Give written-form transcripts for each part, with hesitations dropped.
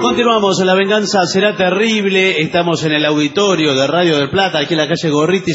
Continuamos, La Venganza Será Terrible. Estamos en el auditorio de Radio del Plata, aquí en la calle Gorriti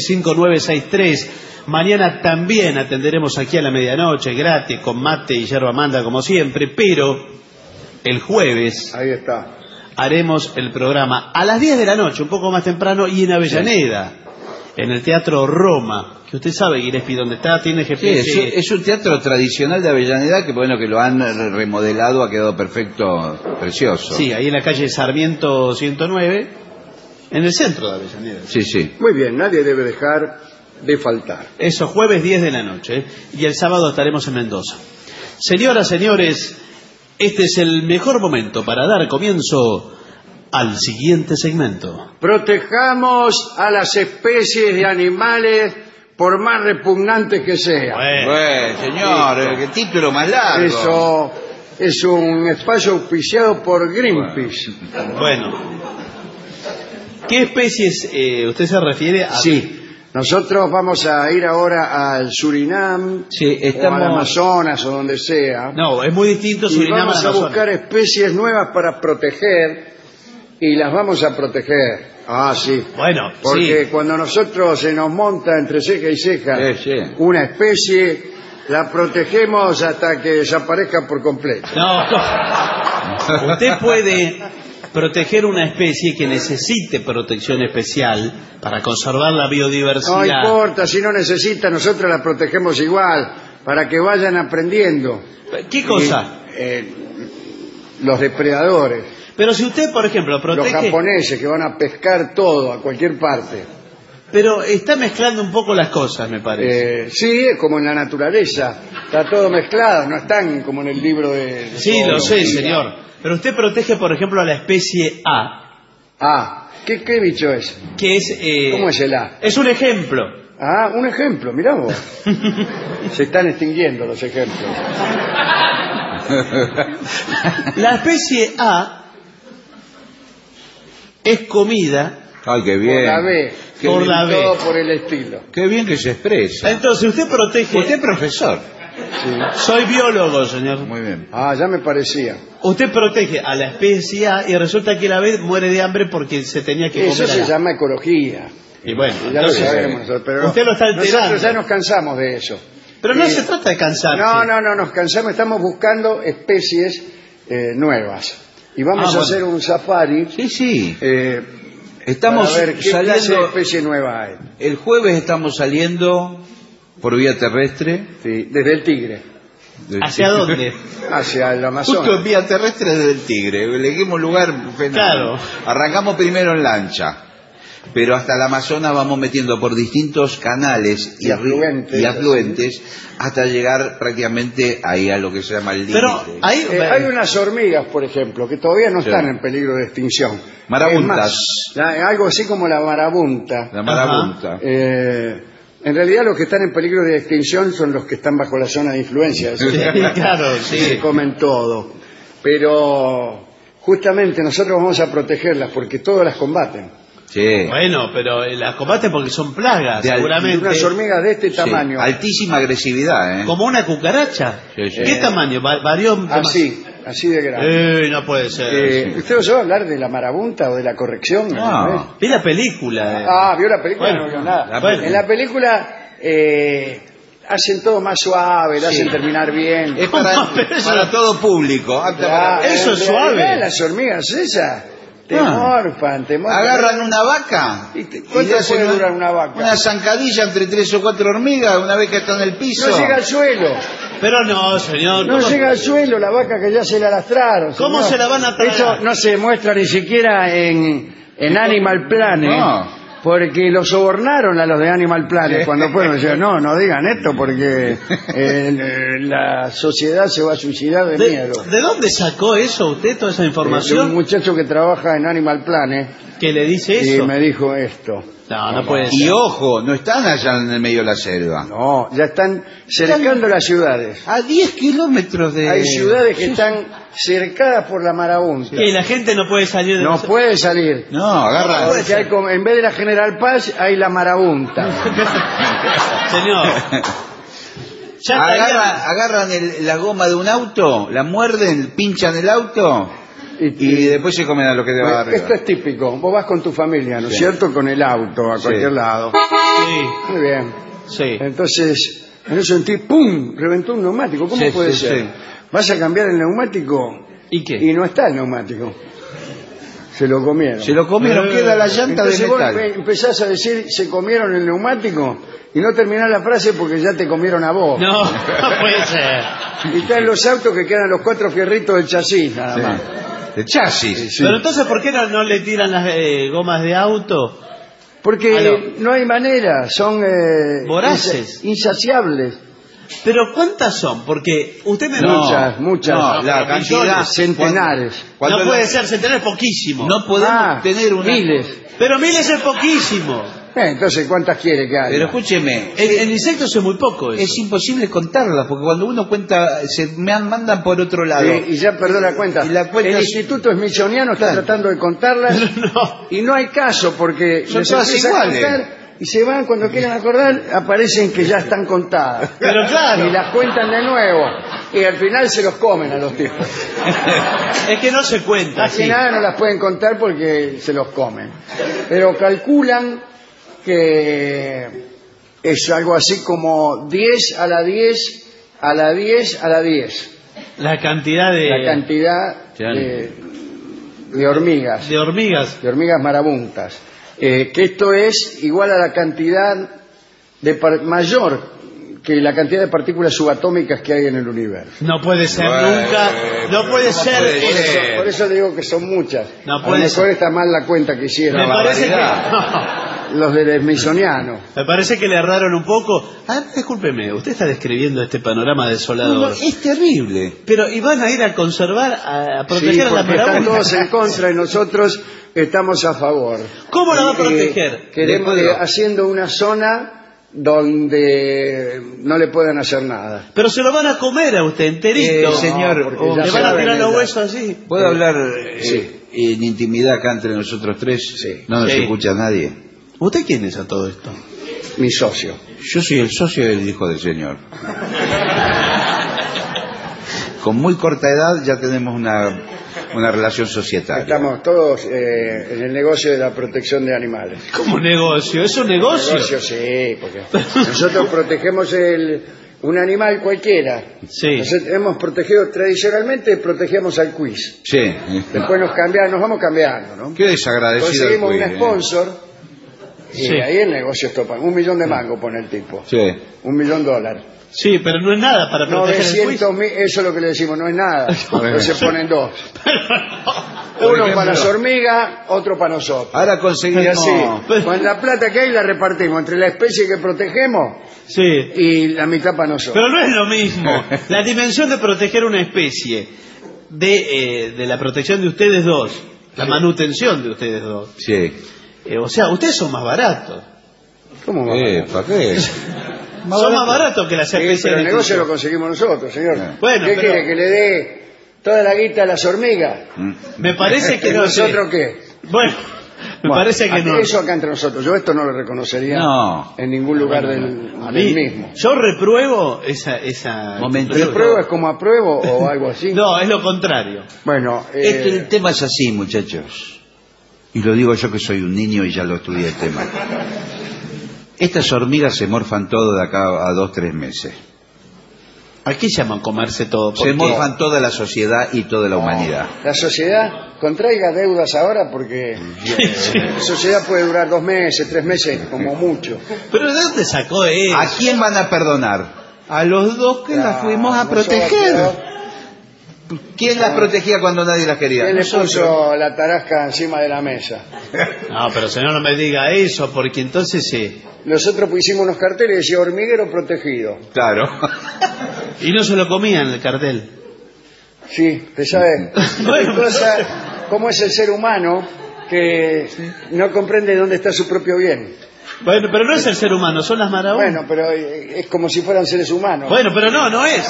5963. Mañana también atenderemos aquí a la medianoche, gratis, con mate y yerba manda como siempre, pero el jueves ahí está, haremos el programa a las 10 de la noche, un poco más temprano, y en Avellaneda, en el Teatro Roma, que usted sabe, Gillespie, dónde está, tiene GPS. Sí, es un teatro tradicional de Avellaneda que bueno, que lo han remodelado, ha quedado perfecto, precioso. Sí, ahí en la calle Sarmiento 109, en el centro de Avellaneda. Sí, sí. Muy bien, nadie debe dejar de faltar. Eso, jueves 10 de la noche, y el sábado estaremos en Mendoza. Señoras, señores, este es el mejor momento para dar comienzo al siguiente segmento. Protejamos a las especies de animales por más repugnantes que sean. Bueno, señor, qué título más largo. Eso es un espacio auspiciado por Greenpeace. Bueno, ¿qué especies usted se refiere a? Sí, nosotros vamos a ir ahora al Surinam, Sí, o al Amazonas o donde sea. No, es muy distinto Y Surinam vamos a Amazonas. buscar especies nuevas para proteger y las vamos a proteger. Ah, sí. Bueno, Porque sí. cuando nosotros se nos monta entre ceja y ceja Sí. una especie, la protegemos hasta que desaparezca por completo. No, usted puede proteger una especie que necesite protección especial para conservar la biodiversidad. No importa, si no necesita, nosotros la protegemos igual, para que vayan aprendiendo. ¿Qué cosa? Los depredadores, Pero si usted, por ejemplo, los protege... japoneses que van a pescar todo, a cualquier parte. Pero está mezclando un poco las cosas, me parece. Sí, es como en la naturaleza, está todo mezclado, no están como en el libro de Sí, lo sé, zoología. señor. Pero usted protege, por ejemplo, a la especie A, Ah, ¿qué bicho es? que es... ¿Cómo es el A? Es un ejemplo. Ah, un ejemplo, mirá vos. Se están extinguiendo los ejemplos. La especie A es comida Ay, qué Por bien. la B. Por la B. Todo por el estilo. Qué bien que se expresa. Entonces usted protege... Usted es profesor. Sí. Soy biólogo, señor. Muy bien. Ah, ya me parecía. Usted protege a la especie A y resulta que la B muere de hambre porque se tenía que Eso comer a se la- llama ecología. Y bueno, Ya lo entonces, sabemos nosotros, pero usted lo está alterando. nosotros ya nos cansamos de eso. Pero no se trata de cansarse. No, nos cansamos, estamos buscando especies nuevas. Y vamos a bueno. hacer un safari Sí. para Estamos ver qué clase de saliendo... especie nueva hay. El jueves estamos saliendo por vía terrestre. Sí, desde el Tigre, ¿Hacia dónde? hacia el Justo en Amazonas. vía terrestre desde el Tigre. Elegimos lugar fenomenal. Claro. Arrancamos primero en lancha. Pero hasta el Amazonas vamos metiendo por distintos canales Y afluentes. y afluentes hasta llegar prácticamente ahí a lo que se llama el límite. Pero ahí... Hay unas hormigas, por ejemplo, que todavía no Sí. están en peligro de extinción. Marabuntas. Es más, algo así como la marabunta. La marabunta. En realidad los que están en peligro de extinción son los que están bajo la zona de influencia. Sí, claro, Se sí. comen todo. Pero justamente nosotros vamos a protegerlas porque todas las combaten. Sí. Bueno, pero las combaten porque son plagas, De al- seguramente. Unas hormigas de este Sí. tamaño. Altísima agresividad, ¿eh? Como una cucaracha. Sí, sí. ¿Qué tamaño? ¿Varió? Así de grande. No puede ser. ¿Usted oyó hablar de la marabunta o de la corrección? No. Vi la película. ¿Vio la película? Bueno, No vio nada. bueno. En la película hacen todo más suave, la hacen terminar bien. Es para, No, pero eso- para todo público. Apta Ah, para- eso es en suave. realidad Las hormigas esas te morfan. Agarran una vaca ¿Y y cuánto le hacen puede durar una vaca? una zancadilla entre 3 o 4 hormigas una vez que está en el piso. No llega al suelo. Pero no, señor. No ¿cómo? llega al suelo la vaca que ya se la lastraron. ¿Cómo señor. se la van a tragar? Eso no se muestra ni siquiera en Animal Planet. No. Porque lo sobornaron a los de Animal Planet cuando fueron. Decían, no digan esto porque la sociedad se va a suicidar de miedo. ¿De dónde sacó eso usted, toda esa De un información? muchacho que trabaja en Animal Planet Que le dice y eso. me dijo esto. No puede Y ser. ojo, no están allá en el medio de la selva. No, ya están cercando las ciudades. A 10 kilómetros de... Hay ciudades que están cercadas por la marabunta. Que la gente no puede salir de No los- puede salir. No, agarra... Porque hay en vez de la General Paz hay la marabunta. Señor. Ya estaría- Agarran la goma de un auto, la muerden, pinchan el auto Y después se comen a lo que deba arriba. Esto es típico. Vos vas con tu familia, ¿no es cierto? Con el auto a cualquier lado. Sí, Muy bien. sí. Entonces, en eso sentí, ¡pum! Reventó un neumático. ¿Cómo puede ser? Sí. Vas a cambiar el neumático ¿Y qué? y no está el neumático. Se lo comieron. Se lo comieron, queda la llanta de Entonces vos metal. empezás a decir, se comieron el neumático, y no terminás la frase porque ya te comieron a vos. No, no puede ser. Y están los autos que quedan los 4 fierritos del chasis, nada más. De chasis. Pero entonces, ¿por qué no le tiran las gomas de auto? Porque Aló. no hay manera, son Voraces. insaciables. Pero ¿cuántas son? Porque usted me Muchas. No, la cantidad. Centenares. Cuando no puede ser, centenares es poquísimo. No podemos tener una... miles. Pero miles es poquísimo. Entonces, ¿cuántas quiere que haya? Pero escúcheme, En insectos es muy poco eso. es imposible contarlas, porque cuando uno cuenta, se mandan por otro lado. Y ya perdió la cuenta. Y la cuenta el es- Instituto Smithsoniano está tratando de contarlas No. y no hay caso porque Son les todas empieza a iguales. contar y se van cuando quieren acordar, aparecen que ya están contadas. Pero claro. Y las cuentan de nuevo y al final se los comen a los tipos. Es que no se cuenta. Al Sí. final no las pueden contar porque se los comen. Pero calculan que es algo así como 10 a la 10 a la 10 a la 10. La cantidad La cantidad de hormigas. de hormigas. De hormigas marabuntas. Que esto es igual a la cantidad de mayor que la cantidad de partículas subatómicas que hay en el universo. No puede ser Bueno, nunca. No puede ser. puede Por eso digo que son muchas. No a lo puede mejor ser. está mal la cuenta que hicieron Me parece que. los del Smithsoniano. Me parece que le erraron un poco. Ah, discúlpeme, usted está describiendo este panorama desolador. No, es terrible. Pero, ¿y van a ir a conservar, a proteger Sí, a la porque están marabunta? todos en contra y nosotros estamos a favor. ¿Cómo la va a proteger? Queremos Después de- haciendo una zona donde no le puedan hacer nada. Pero se lo van a comer a usted enterito. Señor, porque O ya le se van a va tirar a los venir. huesos así. ¿Puedo hablar sí. en intimidad acá entre nosotros tres? Sí. No nos Sí. escucha nadie. ¿Usted quién es a todo esto? Mi socio. Yo soy el socio del hijo del señor. Con muy corta edad ya tenemos una relación societaria. Estamos todos en el negocio de la protección de animales. ¿Cómo negocio? ¿Es un negocio? Negocio, sí, porque nosotros protegemos un animal cualquiera. Sí. Nosotros hemos protegido, tradicionalmente protegíamos al quiz. Sí. Después nos vamos cambiando, ¿no? Qué desagradecido. Conseguimos el un quiz, sponsor y Sí. ahí el negocio es topa. 1 millón de mangos pone el tipo. Sí. $1 millón. Sí, pero no es nada para proteger el quiz. 900.000, eso es lo que le decimos, no es nada. Entonces se ponen 2. Por Uno ejemplo. para las hormigas, otro para nosotros. Ahora Y conseguimos... así, con la plata que hay la repartimos entre la especie que protegemos Sí. y la mitad para nosotros. Pero no es lo mismo. La dimensión de proteger una especie de la protección de ustedes dos, la manutención de ustedes dos. Sí. O sea, ustedes son más baratos. ¿Cómo va? ¿Para qué? Son más baratos que las Sí, especies pero el de negocio lo extinción. conseguimos nosotros, señor. Bueno, ¿Qué pero- quiere? ¿Que le dé toda la guita a las hormigas? Me parece que ¿Y no sé. nosotros qué? Bueno, me Bueno, parece que no. Eso acá entre nosotros. Yo esto no lo reconocería No. en ningún lugar A del mí, mismo. yo repruebo esa... Momento. ¿Repruebo es como apruebo o algo así? No, es lo contrario. Bueno, El tema es así, muchachos. Y lo digo yo que soy un niño y ya lo estudié el tema. Estas hormigas se morfan todo de acá a 2-3 meses. ¿A qué llaman comerse todo? Se morfan toda la sociedad y toda la humanidad. la sociedad contraiga deudas ahora porque la sociedad puede durar 2 meses, 3 meses, como mucho. ¿Pero de dónde sacó eso? ¿A quién van a perdonar? A los dos que las fuimos a Nosotros, proteger. ¿Quién las protegía cuando nadie las quería? ¿Quién le Nosotros. puso la tarasca encima de la mesa? No, pero señor, no me diga eso, porque entonces sí. Nosotros pusimos unos carteles y decía hormiguero protegido. Claro. Y no se lo comían el cartel. Sí, te sabe. Bueno, ¿Cómo es el ser humano que no comprende dónde está su propio bien? Bueno, pero no es el ser humano, son las marabuntas. Bueno, pero es como si fueran seres humanos. Bueno, pero no es.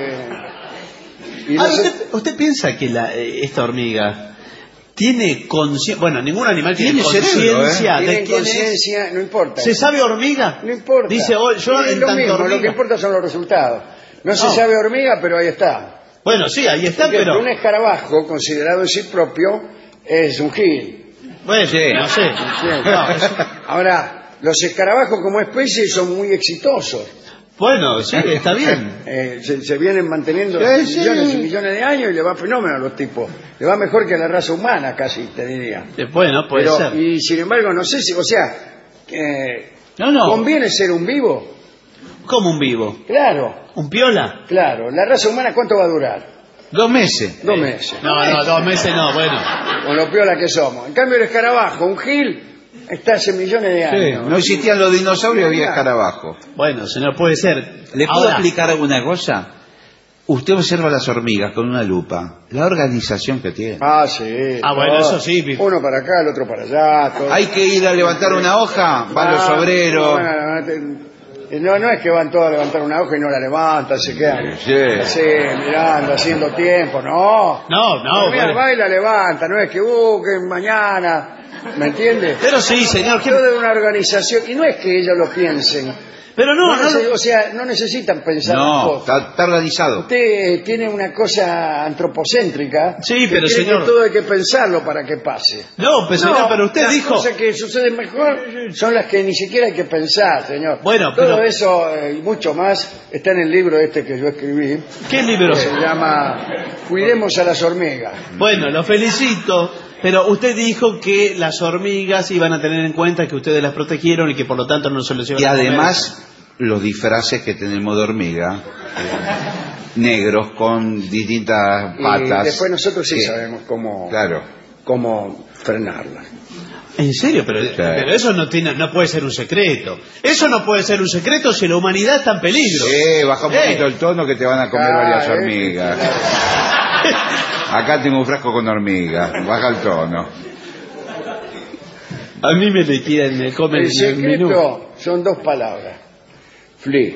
Y Ahora, nosotros- ¿usted piensa que esta hormiga tiene conciencia? Bueno, ningún animal tiene Tiene cerebro, conciencia de tienen quién es. conciencia, no importa. ¿Se sabe hormiga? No importa. Dice, oh, yo es en lo tanto mismo, hormiga. lo que importa son los resultados. No se No. sabe hormiga, pero ahí está. Bueno, sí, ahí está, Porque pero... un escarabajo, considerado en sí propio, es un gil. Bueno, Sí. no sé. Ahora, los escarabajos como especie son muy exitosos. Bueno, sí, está bien. Se vienen manteniendo Sí. millones y millones de años y le va fenómeno a los tipos. Le va mejor que a la raza humana, casi, te diría. Bueno, puede Pero, ser. y sin embargo, no sé si, o sea, No. ¿conviene ser un vivo? ¿Cómo un vivo? Claro, ¿Un piola? claro. ¿La raza humana cuánto va a durar? 2 meses. 2 meses. No, 2 meses no, bueno. Con lo piola que somos. En cambio, el escarabajo, un gil, está hace millones de Sí, años. no existían los dinosaurios, había escarabajos. Bueno, señor, puede ser. ¿Le puedo Ahora, explicar alguna cosa? Usted observa las hormigas con una lupa, la organización que tienen. Ah, sí. Ah, bueno, todo. eso sí. Uno para acá, el otro para allá. Todo. Hay que ir a levantar una hoja, van los obreros. No es que van todos a levantar una hoja y no la levantan, se quedan Sí. así, mirando, haciendo tiempo. No. No, Mira, bueno. va y la levanta, no es que mañana, ¿me entiendes? Pero sí, señor. ¿qué- Todo de una organización, y no es que ellos lo piensen. Pero no. O sea, no necesitan pensar las No, cosas. está organizado. Usted tiene una cosa antropocéntrica. Sí, que pero cree señor- que todo hay que pensarlo para que pase. No, pero señor, No, pero usted las dijo... cosas que suceden mejor son las que ni siquiera hay que pensar, señor. Bueno, todo pero- eso y mucho más está en el libro este que yo escribí. ¿Qué libro? Que se llama Cuidemos a las hormigas. Bueno, lo felicito, pero usted dijo que las hormigas iban a tener en cuenta que ustedes las protegieron y que por lo tanto no se les iban Y a comer. además, los disfraces que tenemos de hormiga, negros con distintas patas. Y después nosotros sí que- sabemos Claro. cómo frenarlas. ¿En serio? Pero eso no puede ser un secreto. Eso no puede ser un secreto si la humanidad está en peligro. Baja un poquito el tono que te van a comer varias hormigas. Acá tengo un frasco con hormigas, baja el tono. A mí me comen El en el menú. secreto son 2 palabras. Flea.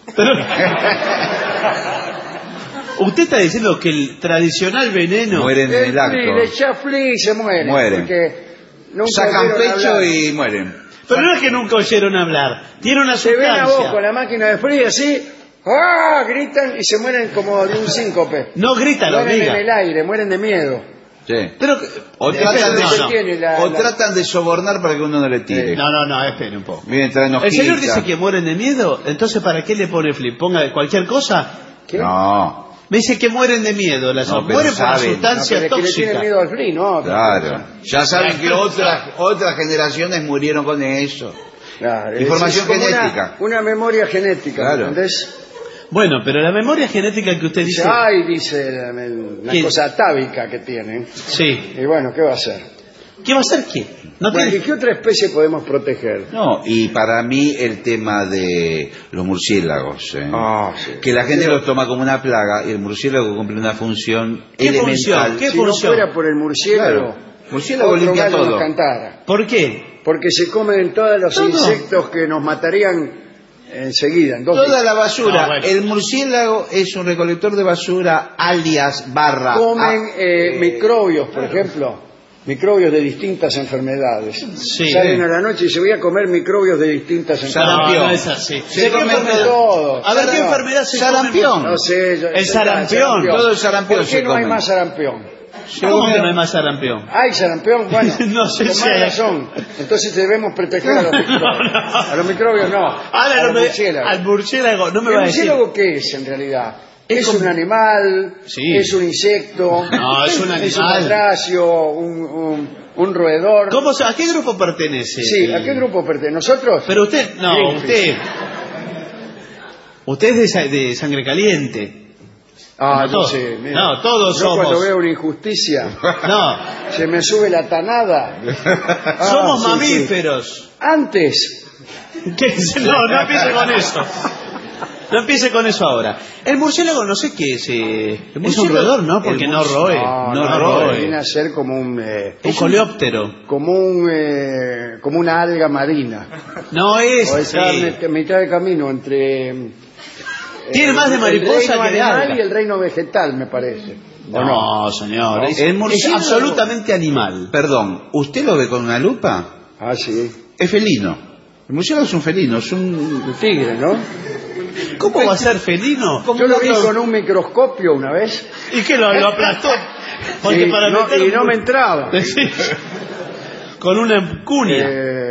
Usted está diciendo que el tradicional veneno... Mueren en el acto. Le echa flea y se mueren. Mueren. Porque nunca Sacan oyeron pecho hablar. y mueren. Pero no es que nunca oyeron hablar. Tiene una Se ven a vos sustancia. con la máquina de frío así, ¡ah! Gritan y se mueren como de un síncope. No grita la Mueren en hormiga. el aire, mueren de miedo. Sí. Pero... O tratan, no, no. Tiene la- o tratan de sobornar para que uno no le tire. No, espere un poco. Vienen traen El señor hojitas. dice que mueren de miedo, entonces ¿para qué le pone flip? Ponga cualquier cosa. ¿Qué? No, Me dice que mueren de miedo, las No, pero mueren por la saben. No, sustancia pero es que le tóxica. tienen miedo al frío, ¿no? claro. Ya saben que otras generaciones murieron con eso. Claro, Información es como genética. Una memoria genética, Claro. ¿entendés? Bueno, pero la memoria genética que usted Dice, dice... ay, dice una ¿Qué? cosa atávica que tienen. Sí. Y bueno, ¿qué va a hacer? ¿Qué va a hacer qué? No Bueno, tiene... ¿y qué otra especie podemos proteger? No, y para mí el tema de los murciélagos, Sí. que la gente los toma como una plaga y el murciélago cumple una función ¿Qué elemental. función? ¿Qué Si no función? fuera por el murciélago, Claro. Murciélago otro limpia gallo todo. nos cantara. ¿Por qué? Porque se comen todos los Todo. insectos que nos matarían enseguida. En 2 Toda días. la basura. No, bueno. El murciélago es un recolector de basura, alias, barra. Comen microbios, por ejemplo, microbios de distintas enfermedades. Sí. Salen a la noche y se voy a comer microbios de distintas enfermedades. No, no es así. Se ¿Qué comen enfermedad? todo. A ver, ¿qué No. enfermedad se Sarampión. come? No sé, El sarampión, todo el sarampión ¿Por qué se no hay come. más sarampión? ¿Cómo que no hay más sarampión? ¿Hay sarampión? Bueno, No sé con si más hay. razón. Entonces debemos proteger a los microbios. No. A los microbios no. Ahora a no los me... murciélagos. Al murciélago no me ¿El va a decir... murciélago qué es en realidad? Es ¿Es como- un animal? Sí. ¿Es un insecto? No, es un ¿Es un animal. batracio? ¿Un roedor? ¿A qué grupo pertenece? Sí, ¿a qué grupo pertenece? ¿Nosotros? Pero usted, no, Greenpeace. usted es de sangre caliente. Ah, No, todos. sé, mira. No, todos Yo cuando somos. veo una injusticia, No, se me sube la tanada. Ah, somos sí, mamíferos. sí. Antes, No empiece con eso. No empiece con eso ahora. El murciélago no sé qué es. Es un roedor, ¿no? Porque no roe. No roe. viene a ser como un coleóptero. como una alga marina. No es. O está sí. en mitad de camino entre Tiene más de mariposa el reino que de animal alga. y el reino vegetal, me parece. ¿O No, señor. No. Es, El es murciélago- absolutamente animal. Perdón, ¿usted lo ve con una lupa? Ah, sí. Es felino. El murciélago es un felino, es un... El tigre, ¿no? ¿Cómo va a ser felino? Yo lo vi con un microscopio una vez. ¿Y qué lo aplastó? Porque para y no me entraba. Con una cuña.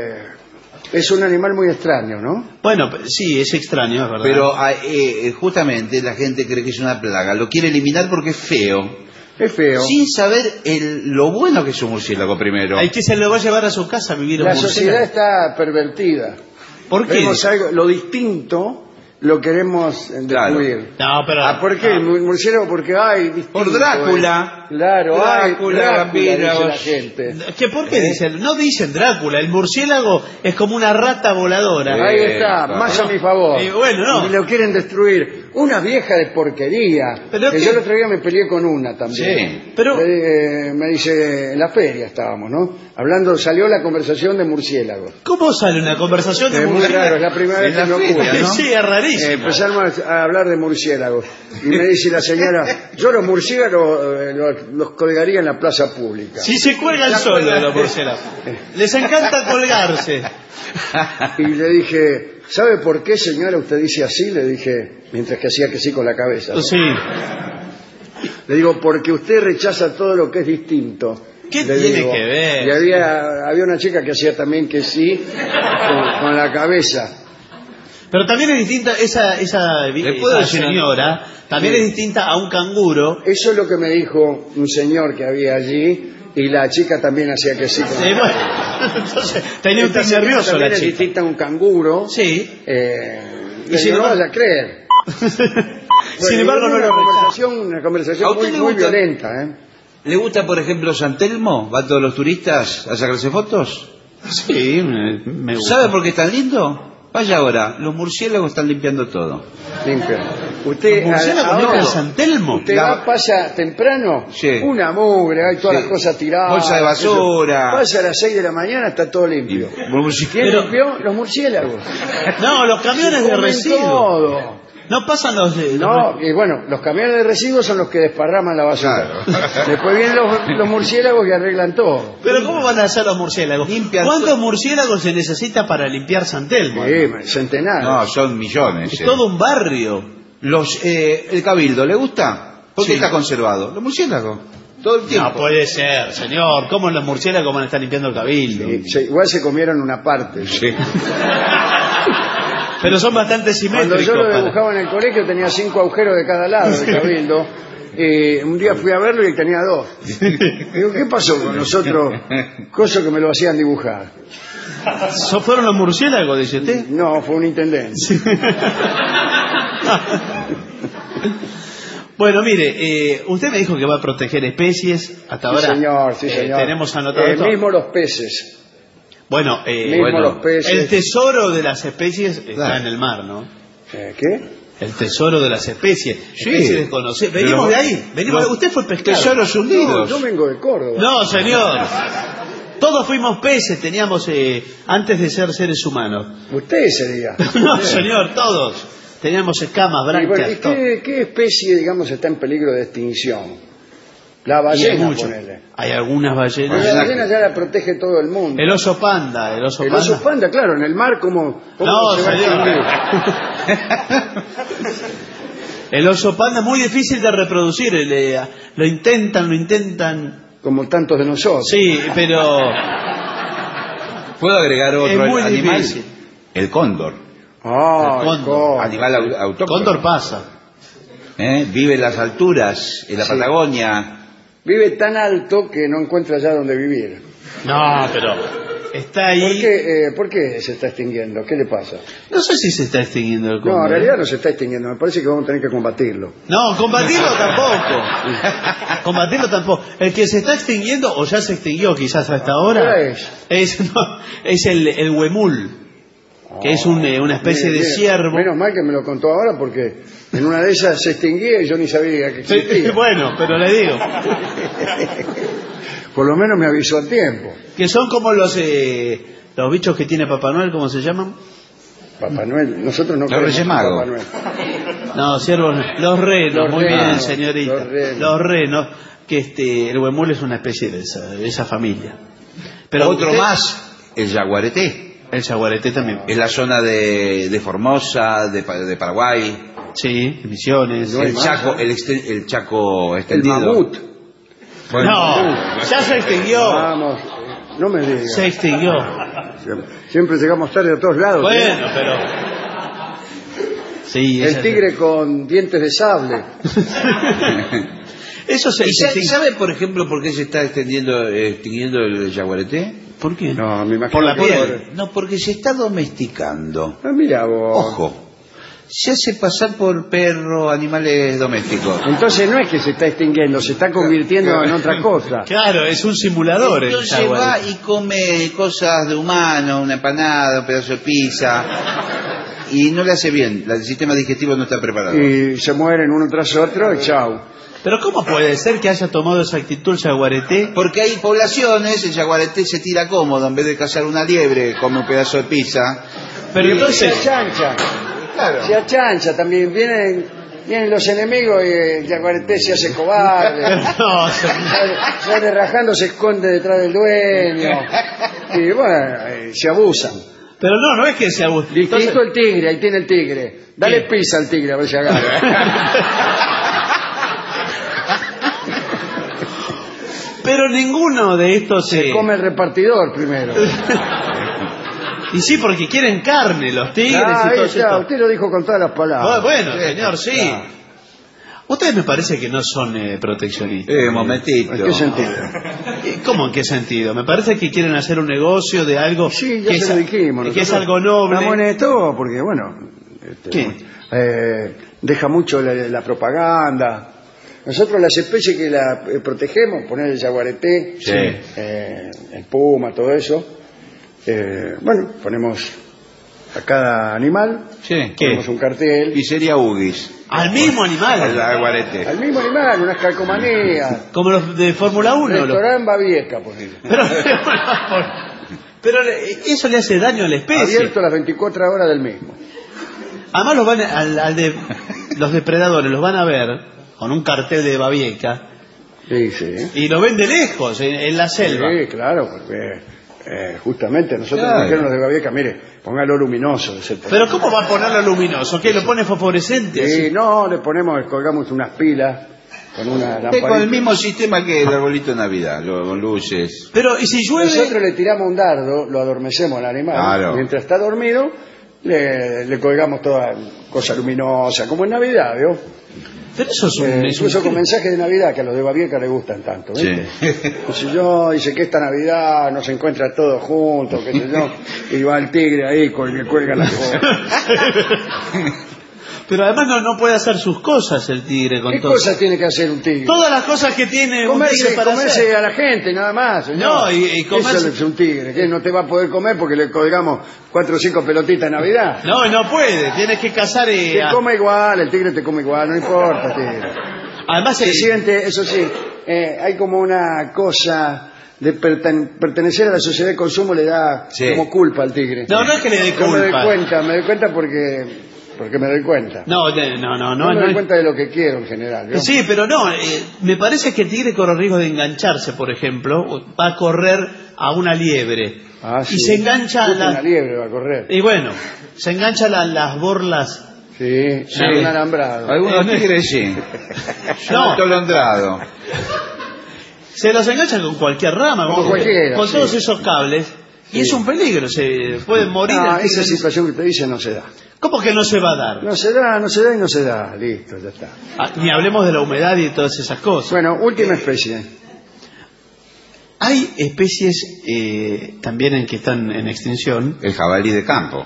Es un animal muy extraño, ¿no? Bueno, sí, es extraño, es verdad. Pero justamente la gente cree que es una plaga. Lo quiere eliminar porque es feo. Es feo. Sin saber lo bueno que es un murciélago primero. Hay que se lo va a llevar a su casa a vivir un La murciélago. sociedad está pervertida. ¿Por qué? Vemos algo, lo distinto lo queremos destruir. No, pero... ¿Por qué? El murciélago, porque hay distinto. Por Drácula. Claro, Drácula, dice la vampiros. gente. ¿Por qué dicen? No dicen Drácula, el murciélago es como una rata voladora. Ahí está, más a mi favor. Y bueno, no. Y lo quieren destruir. Una vieja de porquería. Pero que ¿qué? yo el otro día me peleé con una también. Sí. Pero... Me dice, en la feria estábamos, ¿no? Hablando, salió la conversación de murciélagos. ¿Cómo sale una conversación de Es muy murciélago? raro, es la primera vez que me ocurre, ¿no? Sí, es rarísimo. Empezamos a hablar de murciélagos. Y me dice la señora, yo los murciélagos los colgaría en la plaza pública. Si se cuelgan solos los murciélagos. Les encanta colgarse. Y le dije, ¿sabe por qué, señora, usted dice así? Le dije, mientras que hacía que sí con la cabeza, ¿no? Sí. Le digo, porque usted rechaza todo lo que es distinto. ¿Qué Le tiene digo. que ver? Y había una chica que hacía también que sí con la cabeza. Pero también es distinta esa señora, también es distinta a un canguro. Eso es lo que me dijo un señor que había allí, y la chica también hacía que sí con la cabeza. Bueno, entonces tenía un Esta tic señora nervioso también la es chica. distinta a un canguro. Sí. Y si no vaya a creer. Sin embargo, no lo rechaza. Una conversación ¿A usted muy, le muy gusta? violenta, ¿eh? ¿Le gusta, por ejemplo, San Telmo? ¿Van todos los turistas a sacarse fotos? Sí, me gusta. ¿Sabe por qué es tan lindo? Vaya ahora, los murciélagos están limpiando todo. Limpia. Usted, ¿Los murciélagos ahora, limpian San Telmo? usted pasa temprano, Sí. una mugre, hay todas Sí. las cosas tiradas. Bolsa de basura. Pasa a las 6 de la mañana, está todo limpio. ¿Quién Pero- limpió? Los murciélagos. No, los camiones de Comen residuos. todo. No pasan los... No, y bueno, los camiones de residuos son los que desparraman la basura. Claro. Después vienen los murciélagos que arreglan todo. Pero ¿cómo van a hacer los murciélagos? Limpian ¿Cuántos todo. murciélagos se necesita para limpiar San Telmo? Sí, centenares. No, son millones. Es todo un barrio. El cabildo, ¿le gusta? ¿Por qué Sí. está conservado? Los murciélagos. Todo el tiempo. No puede ser, señor. ¿Cómo los murciélagos van a estar limpiando el cabildo? Igual se comieron una parte. Sí. Pero son bastante Cuando simétricos. yo lo para- dibujaba en el colegio tenía 5 agujeros de cada lado de cabildo. Un día fui a verlo y tenía 2. Digo, ¿qué pasó con nosotros? Cosas que me lo hacían dibujar. ¿Fueron los murciélagos, dice usted? No, fue un intendente. Bueno, mire, usted me dijo que va a proteger especies. Hasta ahora Sí, señor. tenemos anotado esto. Mismo los peces. Bueno, Mismo los peces. el tesoro de las especies está Claro. en el mar, ¿no? ¿Qué? El tesoro de las especies. Sí. Especies desconocidas. Venimos de ahí. Usted fue pescado. Tesoros No, hundidos. yo vengo de Córdoba. No, señor. Todos fuimos peces, teníamos antes de ser seres humanos. Usted sería. No, señor, todos. Teníamos escamas, Y bueno, branquias, ¿y todo. qué especie, digamos, está en peligro de extinción? La Y hay ballena, mucho. ponele. Hay algunas ballenas. La ballena ya la protege todo el mundo. El oso panda, el oso El panda. oso panda, claro, en el mar, ¿cómo No, se va a señor. extinguir? El oso panda es muy difícil de reproducir. Lo intentan. Como tantos de nosotros. Sí, pero ¿Puedo agregar otro es muy animal? difícil. El cóndor. Ah, El cóndor. Animal autóctono. Cóndor pasa. Vive en las alturas, en la Sí. Patagonia. Vive tan alto que no encuentra ya dónde vivir. No, pero está ahí. ¿Por qué se está extinguiendo? ¿Qué le pasa? No sé si se está extinguiendo el cóndor. No, en realidad no se está extinguiendo. Me parece que vamos a tener que combatirlo. No, combatirlo tampoco. Combatirlo tampoco. El que se está extinguiendo, o ya se extinguió quizás hasta ahora, ¿Qué es? es el huemul, que es una especie Mire, de mire, ciervo. Menos mal que me lo contó ahora porque en una de esas se extinguía y yo ni sabía que existía. Bueno, pero le digo, Por lo menos me avisó a tiempo. que son como los bichos que tiene Papá Noel, ¿cómo se llaman? Papá Noel, nosotros no Los creemos Reyes en Magos. Papá Noel. No, ciervos, los renos, Los muy renos, bien, señorita. los renos. Los renos, que el huemul es una especie de esa familia. Pero Otro usted- más, el yaguareté. El yaguareté también. En la zona de Formosa, de Paraguay. Sí, Misiones. No hay El más, Chaco, ¿eh? el Chaco El extendido. mamut. Bueno, No, ya se extinguió. Vamos, no me digas. Se extinguió. Siempre llegamos tarde a todos lados. Bueno, pero... Sí, El tigre con dientes de sable. Eso se ¿Y extingue. sabe, por ejemplo, por qué se está extinguiendo el yaguareté? ¿Por qué? No, me imagino. Por la que piel. No, porque se está domesticando. Ah, mira vos. Ojo, se hace pasar por perro, animales domésticos. Entonces no es que se está extinguiendo, se está convirtiendo en otra cosa. Claro, es un simulador. Entonces el va yaguareté. y come cosas de humano, una empanada, un pedazo de pizza, y no le hace bien. El sistema digestivo no está preparado. Y se mueren uno tras otro y chau. Pero ¿cómo puede ser que haya tomado esa actitud el yaguareté? Porque hay poblaciones, el yaguareté se tira cómodo, en vez de cazar una liebre, come un pedazo de pizza. Pero Se entonces... achancha. Claro. Se achancha también. Vienen los enemigos y el yaguareté se hace cobarde. No, Sale rajando, se esconde detrás del dueño. Y bueno, se abusan. pero no es que sea... Distinto el tigre, ahí tiene el tigre. Dale ¿Qué? pizza al tigre a ver si agarra. Pero ninguno de estos Se come el repartidor primero. Y sí, porque quieren carne los tigres Ah, y ahí todo está, esto. usted lo dijo con todas las palabras. Bueno, señor, sí. Claro. Ustedes me parece que no son proteccionistas. Momentito. ¿En qué sentido? ¿Cómo en qué sentido? Me parece que quieren hacer un negocio de algo Sí, ya que, se lo dijimos. que es Nosotros algo noble. estamos en esto porque, bueno, ¿Qué? deja mucho la propaganda. Nosotros las especies que la protegemos, poner el yaguareté, Sí. el puma, todo eso, bueno, ponemos a cada animal, Sí. ponemos un cartel, Y sería Ugis. Al mismo animal. El yaguareté. al mismo animal, unas calcomanías, Como los de Fórmula 1. restaurante Babieca, por ejemplo. Pero eso le hace daño a la especie. Abierto las 24 horas del mismo. Además los depredadores los van a ver con un cartel de Babieca Sí, sí. y lo ven de lejos en la selva. Sí, claro, porque justamente nosotros Claro. nos dijeron los de Babieca, mire, póngalo luminoso. Es el Pero ¿cómo va a ponerlo luminoso? ¿Qué? ¿Lo pone fosforescente? Sí, así? no, le colgamos unas pilas con una lamparita. Con el mismo sistema que el arbolito de Navidad, con luces. Pero, ¿y si llueve? Nosotros le tiramos un dardo, lo adormecemos al animal. Claro. Mientras está dormido, le colgamos toda cosa luminosa, como en Navidad, ¿vio? Pero eso es un... Incluso con mensajes de Navidad que a los de Babieca les gustan tanto, ¿viste? Si yo dice que esta Navidad nos encuentra todos juntos, qué sé yo, y va el tigre ahí le cuelga la cosa. Pero además no puede hacer sus cosas el tigre con ¿Qué todo. cosas tiene que hacer un tigre? Todas las cosas que tiene un tigre para comerse hacer. a la gente, nada más. Señor. No, y comerse- Eso es un tigre, que no te va a poder comer porque le colgamos 4 o 5 pelotitas en Navidad. No puede. Tienes que cazar y... Te come igual, el tigre te come igual, no importa, tigre. Además, Se siente, eso sí, hay como una cosa de pertenecer a la sociedad de consumo, le da Sí. como culpa al tigre. No es que le dé Yo me culpa. doy cuenta porque me doy cuenta. No me doy cuenta de lo que quiero en general. ¿no? Sí, pero no, me parece que el tigre corre riesgo de engancharse, por ejemplo, va a correr a una liebre Ah, sí. y se engancha Justo una liebre va a correr. y bueno, se engancha las borlas. Sí, Sí. un alambrado. Algunos tigres sí. No. Atolondrado. Se los enganchan con cualquier rama, Con cualquiera, con sí. todos esos cables y es un peligro, se pueden morir. No, el tigre. esa situación que usted dice no se da. ¿Cómo que no se va a dar? No se da y no se da. Listo, ya está. Ni hablemos de la humedad y todas esas cosas. Bueno, última especie. Hay especies también en que están en extinción. El jabalí de campo.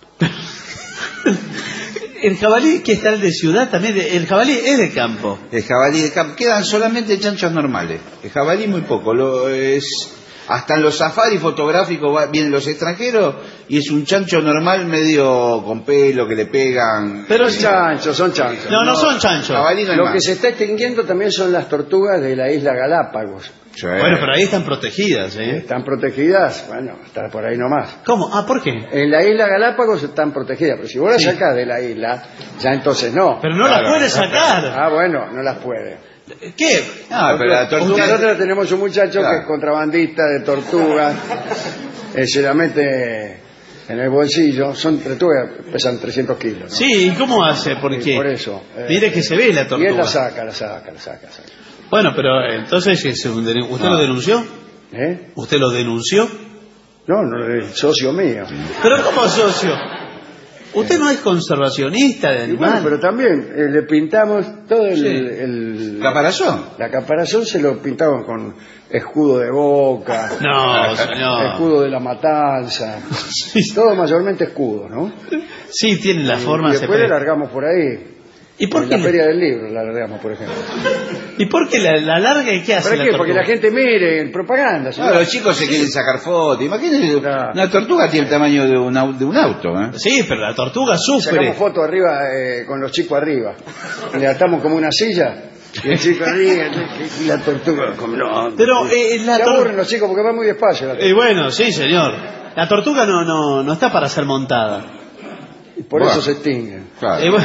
El jabalí que está el de ciudad también, el jabalí es de campo. El jabalí de campo. Quedan solamente chanchos normales. El jabalí muy poco. Hasta en los safaris fotográficos vienen los extranjeros y es un chancho normal medio con pelo que le pegan. Pero Son chanchos. no son chanchos. Jabalí no hay Lo más. que se está extinguiendo también son las tortugas de la isla Galápagos. Sí. Bueno, pero ahí están protegidas, ¿eh? Están protegidas, bueno, está por ahí nomás. ¿Cómo? ¿Por qué? En la isla Galápagos están protegidas, pero si vos las sacás de la isla, ya entonces no. Pero no las puede sacar. Ah, bueno, no las puede. ¿Qué? Ah, pero la tortuga... Nosotros tenemos un muchacho Claro. que es contrabandista de tortugas, se la mete en el bolsillo. Son tortugas, pesan 300 kilos, ¿no? Sí, ¿y cómo hace? ¿Por qué? Por eso. Mire que se ve la Y él tortuga. la saca. Bueno, pero entonces, ¿usted lo denunció? ¿Eh? ¿Usted lo denunció? No, el socio mío. ¿Pero cómo socio? Usted no es conservacionista de Y animales. bueno, pero también le pintamos todo ¿Caparazón? la caparazón se lo pintamos con escudo de Boca, No, señor. escudo de la Matanza, Sí, todo mayormente escudo, ¿no? sí, tiene la Y forma. se después le puede- largamos por ahí. ¿Y por En qué? la Feria del Libro la largamos, por ejemplo. ¿Y por qué la larga y qué hace? ¿Para la qué? Porque tortuga? la gente mire en propaganda. No, señor. los chicos se quieren sacar fotos. Imagínense, Claro. una tortuga tiene el tamaño de un auto, ¿eh? Sí, pero la tortuga Sacamos sufre. fotos arriba, con los chicos arriba. Le atamos como una silla. Y el chico arriba, y la tortuga como no. Pero la Se tortuga... aburren los chicos porque van muy despacio. la tortuga. bueno, sí, señor. La tortuga no está para ser montada. Y por Bueno. eso se extinguen. Claro. Bueno.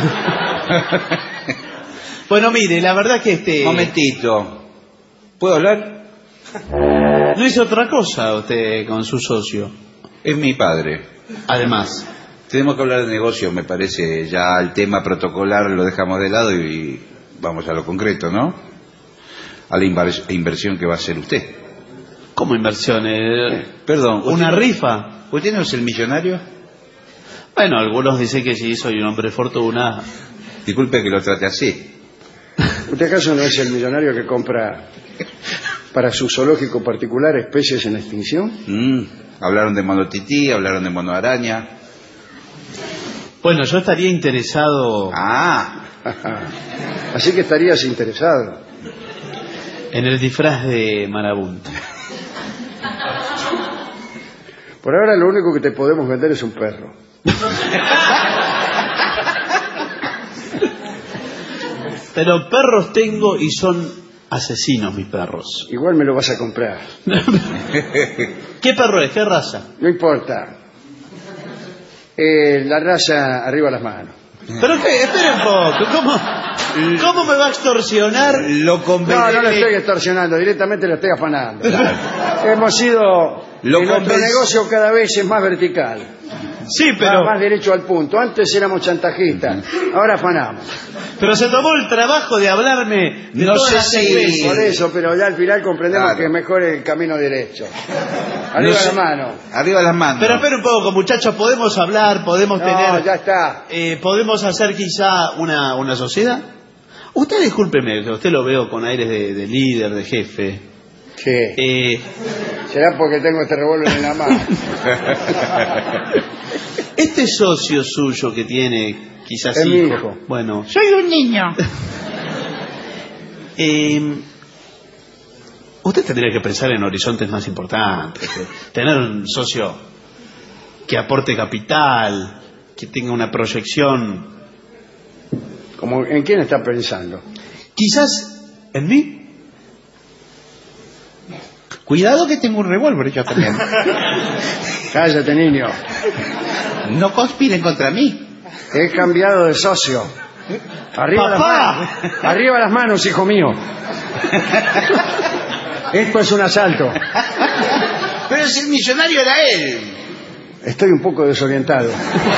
Bueno, mire, la verdad que Momentito. ¿Puedo hablar? no hizo otra cosa usted con su socio. Es mi padre. Además. Tenemos que hablar de negocio, me parece. Ya el tema protocolar lo dejamos de lado y vamos a lo concreto, ¿no? A la inversión que va a hacer usted. ¿Cómo inversiones? Perdón. ¿Una rifa? ¿Usted no es el millonario? Bueno, algunos dicen que sí, soy un hombre de fortuna. Disculpe que lo trate así. ¿Usted acaso no es el millonario que compra para su zoológico particular especies en extinción? Hablaron de monotití, hablaron de monoaraña. Bueno, yo estaría interesado Ah, Así que estarías interesado. en el disfraz de marabunta. Por ahora lo único que te podemos vender es un perro. Pero perros tengo y son asesinos mis perros. Igual me lo vas a comprar. ¿Qué perro es? ¿Qué raza? No importa. La raza arriba las manos. ¿Pero qué? Espere un poco. ¿Cómo me va a extorsionar? lo No lo estoy extorsionando, directamente lo estoy afanando. Hemos ido... Lo nuestro convenc- negocio cada vez es más vertical. Sí, Va más derecho al punto. Antes éramos chantajistas, ahora afanamos. pero se tomó el trabajo de hablarme de No todas sé las si- especies. Por eso, pero ya al final comprendemos Claro. que es mejor el camino derecho. Arriba No sé- la mano. Arriba las manos. Pero espera un poco, muchachos, podemos hablar, podemos No, tener... ya está. ¿Podemos hacer quizá una sociedad? Usted discúlpeme, que usted lo veo con aires de líder, de jefe. Sí. Será porque tengo este revólver en la mano. Este socio suyo que tiene, quizás Es mi hijo. Bueno, Soy un niño. usted tendría que pensar en horizontes más importantes. Tener un socio que aporte capital, que tenga una proyección. Como, ¿en quién está pensando? Quizás en mí. Cuidado que tengo un revólver yo también. Cállate, niño. No conspiren contra mí. He cambiado de socio. Arriba las ¡Papá! manos. Arriba las manos, hijo mío. Esto es un asalto. Pero si el millonario era él. Estoy un poco desorientado.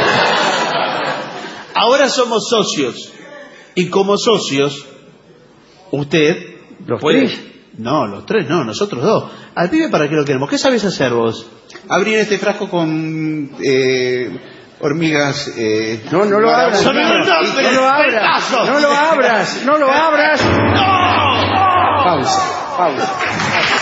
Ahora somos socios. Y como socios, usted... ¿Los puede- tres? No, los tres no, nosotros dos. Al pibe, ¿para qué lo queremos? ¿Qué sabes hacer vos? Abrir este frasco con hormigas. No lo abras. Son No enormes, lo abras. pedazos. No lo abras. No lo abras. ¡No! Pausa.